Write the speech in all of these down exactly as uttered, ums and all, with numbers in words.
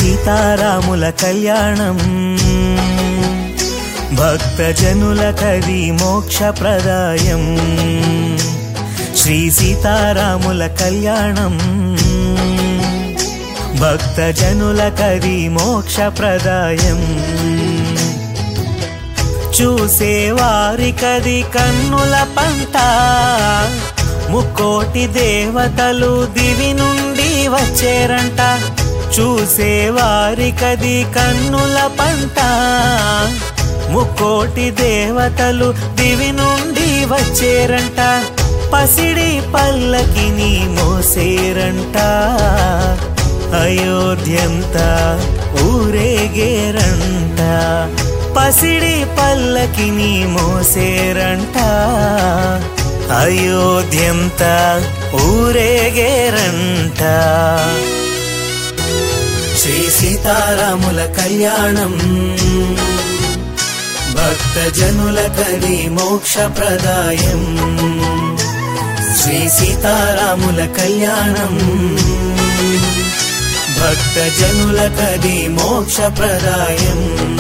సీతారాముల కళ్యాణం భక్తజనులకది మోక్షప్రదాయం. శ్రీ సీతారాముల కళ్యాణం భక్తజనులకది మోక్షప్రదాయం. చూసేవారికది కన్నుల పంట, ముక్కోటి దేవతలు దివి నుండి వచ్చేరంట. చూసేవారికది కన్నుల పంట, ముక్కోటి దేవతలు దివి నుండి వచ్చేరంట. పసిడి పల్లకిని మోసేరంట, అయోధ్యంతా ఊరేగేరంట. పసిడి పల్లకిని మోసేరంట, అయోధ్యంతా ఊరేగేరంట. శ్రీ సీతారాముల కళ్యాణం భక్తజనులకది మోక్షప్రదాయం. శ్రీ సీతారాముల కళ్యాణం భక్తజనులకది మోక్షప్రదాయం.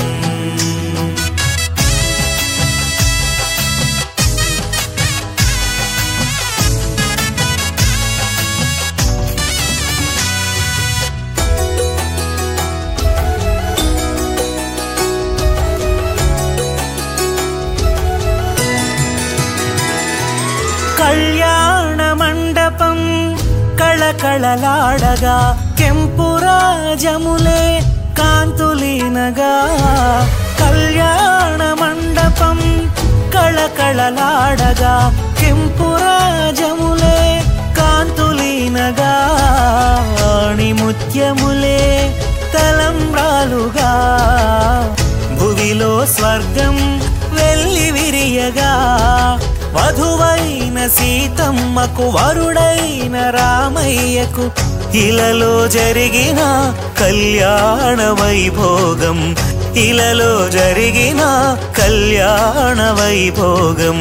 కళ్యాణ మండపం కళకళలాడగా, కెంపురాజములే కాంతులీనగా. కళ్యాణ మండపం కళకళలాడగా, కెంపురాజములే కాంతులీనగా. ఆణిముత్యములే తలంబ్రాలుగా, భువిలో స్వర్గం వెల్లి విరియగా. వధువైన సీతమ్మకు వరుడైన రామయ్యకు ఇలలో జరిగిన కళ్యాణ వైభోగం. ఇలలో జరిగిన కళ్యాణ వైభోగం.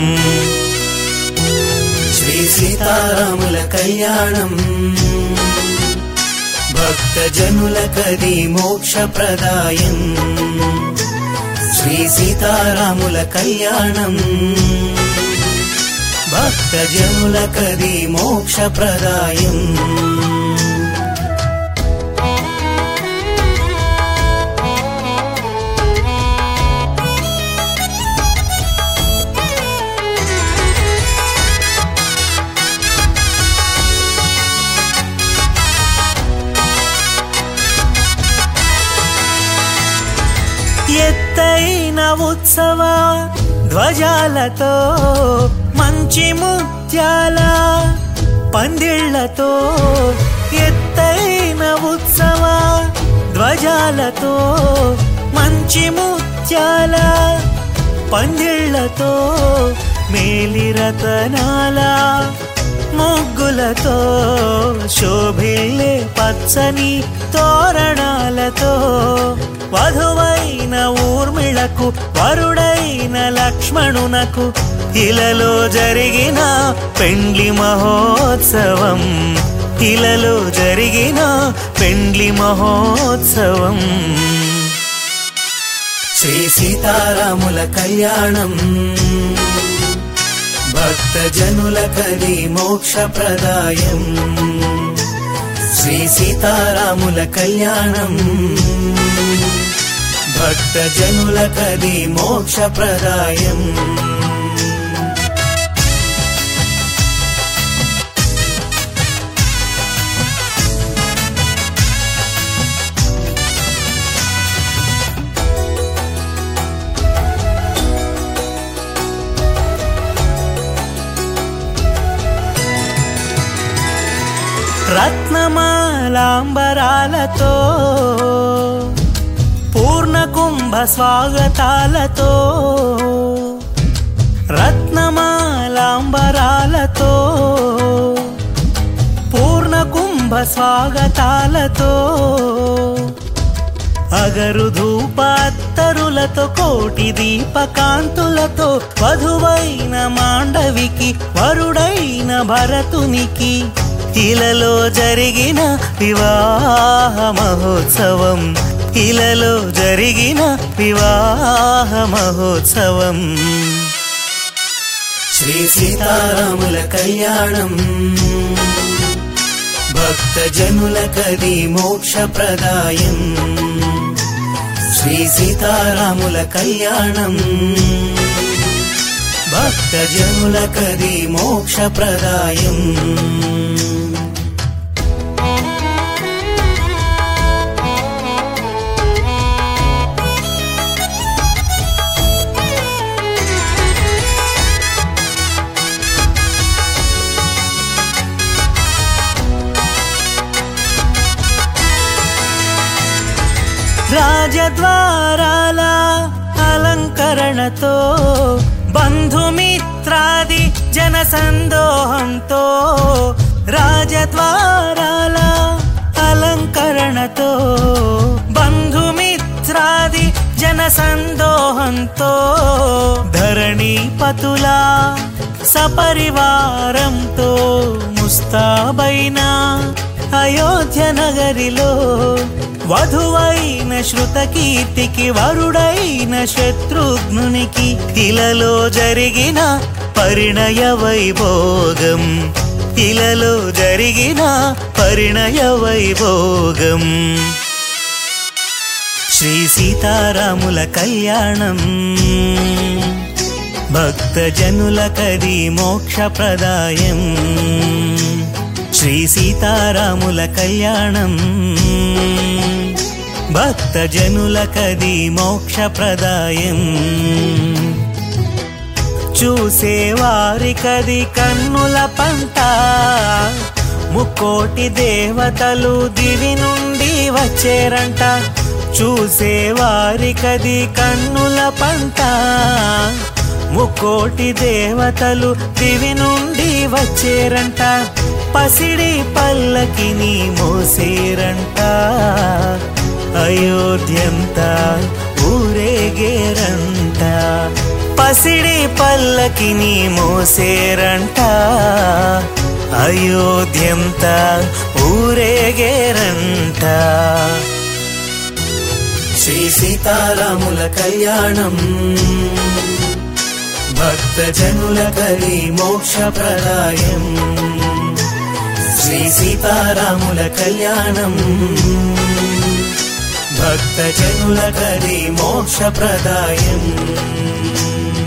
శ్రీ సీతారాముల కళ్యాణం భక్తజనులకది మోక్షప్రదాయం. శ్రీ సీతారాముల కళ్యాణం భక్తజనులకది మోక్షప్రదాయం. ఎత్తైన ఉత్సవ ధ్వజాలతో, మంచి ముత్యాల పందిళ్లతో. ఎత్తైన ఉత్సవ ధ్వజాలతో, మంచి ముత్యాల పందిళ్లతో. మేలిరతనాల ముగ్గులతో, శోభిల్లే పచ్చని తోరణాలతో. వధువైన ఊర్మిళకు వరుడైన లక్ష్మణునకు ఇలలో జరిగిన పెండ్లి మహోత్సవం. ఇలలో జరిగిన పెండ్లి మహోత్సవం. శ్రీ సీతారాముల కళ్యాణం భక్తజనులకది మోక్షప్రదాయం. శ్రీ సీతారాముల కళ్యాణం భక్తజనులకది మోక్షప్రదాయం. రత్నమాలాంబరాలతో, పూర్ణ కుంభ స్వాగతాలతో. రత్నమాలాంబరాలతో, పూర్ణ కుంభ స్వాగతాలతో. అగరు ధూపాత్తరులతో, కోటి దీపకాంతులతో. వధువైన మాండవికి వరుడైన భరతునికి ఇలలో జరిగిన వివాహ మహోత్సవం ఇలలో జరిగిన వివాహ మహోత్సవం శ్రీ సీతారాముల కళ్యాణం భక్త జనులకది మోక్షప్రదాయం శ్రీ సీతారాముల కళ్యాణం భక్త జనులకది మోక్షప్రదాయం రాజద్వారాల అలంకరణతో బంధుమిత్రాది జన సందోహంతో రాజద్వారాల అలంకరణతో బంధుమిత్రాది జన సందోహంతో ధరణీపతుల సపరివారంతో ముస్తాబైన అయోధ్య నగరిలో వధువైన శృతకీర్తికి వరుడైన శత్రుఘ్నునికి ఇలలో జరిగిన పరిణయ వైభోగం ఇలలో జరిగిన పరిణయ వైభోగం శ్రీ సీతారాముల కళ్యాణం భక్త జనులకది మోక్షప్రదాయం శ్రీ సీతారాముల కళ్యాణం భక్త జనులకది మోక్షప్రదాయం చూసేవారికది కన్నుల పంట ముక్కోటి దేవతలు దివి నుండి వచ్చేరంట చూసేవారికది కన్నుల పంట ముక్కోటి దేవతలు దివి నుండి వచ్చేరంట పసిడి పల్లకిని మోసేరంట అయోధ్యంతా ఊరేగేరంట పసిడి పల్లకిని మోసేరంట అయోధ్యంతా ఊరేగేరంట శ్రీ సీతారాముల కళ్యాణం భక్త జనులకది మోక్షప్రదాయం శ్రీ సీతారాముల కళ్యాణం భక్త జనులకది మోక్షప్రదాయం